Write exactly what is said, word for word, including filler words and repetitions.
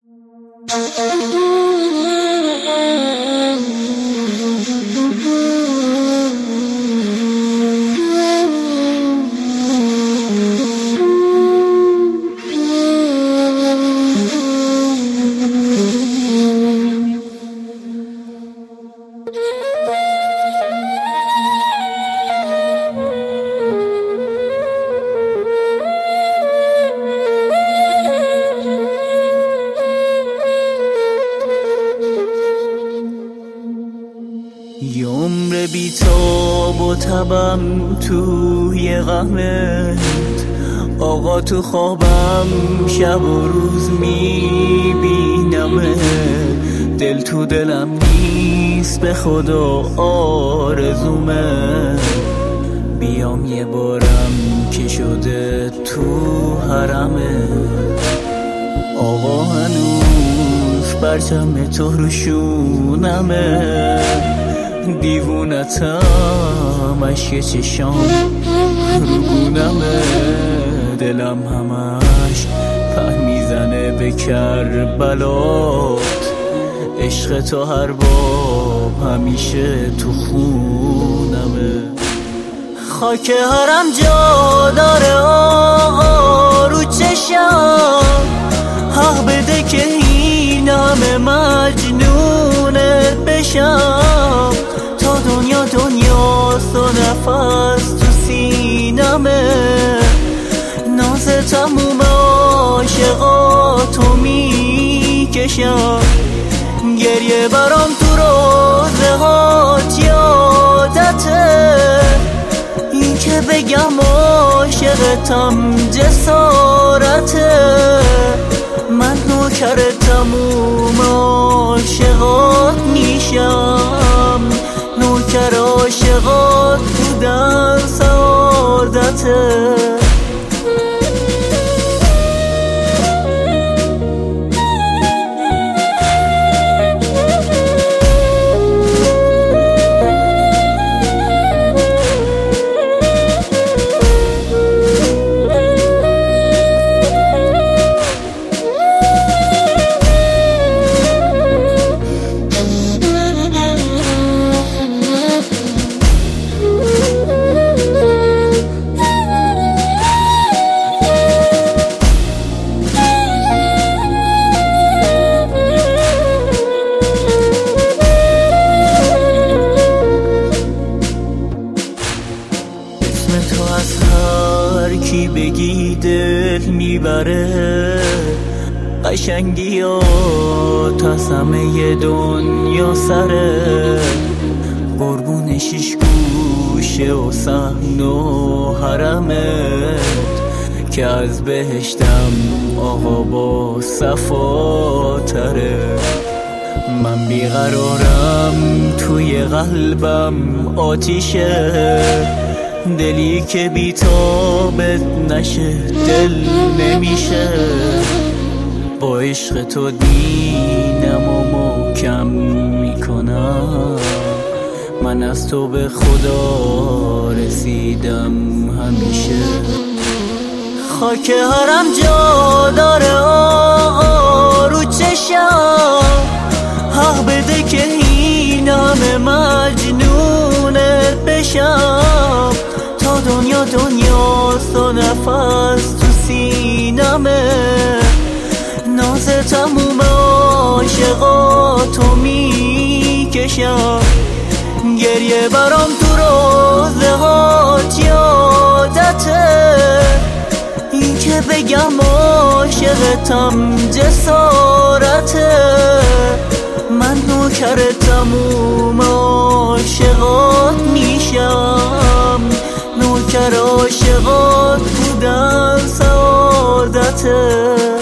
یه عمر بی‌تاب و تبم توی غمت، آقا تو خوابم شب و روز میبینمت. دل تو دلم نیست به خدا آرزومه، بیام یه بارم که شده تو حرمه. آقا هنوز پرچم تو رو شونمه، دیوونتم عشق چشام رو گونمه. دلم همش په میزنه به کربلات، عشق تو هر باب همیشه تو خونمه. خاک هرم جا داره آقا رو چشم، حق بده که این همه مجنونت بشم. تا دنیا دنیاست و نفس تو سینمه، ناز تموم عاشقاتو میکشم. گریه برام تو روزه هات یادته، این که بگم عاشقتم جسارته. من نوکر تموم عاشقات میشم، نوکر عاشقات بودن سعادته. تو از هر کی بگی دل میبره، قشنگی ها تا همه دنیا سره. قربون شیش گوشه و صحن و حرمت، که از بهشتم آقا با صفا تره. من بیقرارم توی قلبم آتیشه، دلی که بی‌تابت نشه دل نمیشه. با عشق تو دینم و محکم میکنم، من از تو به خدا رسیدم همیشه. خاک هرم جا داره آقا رو چشم، حق بده که این همه مجنونت بشم. تا دنیا دنیاست و نفس تو سینمه، ناز تموم عاشقاتو میکشم. گریه برام تو روزه هات یادته، این که بگم عاشقتم جسارته. من نوکر تموم عاشقات میشم، نوکر عاشقات بودن سعادته.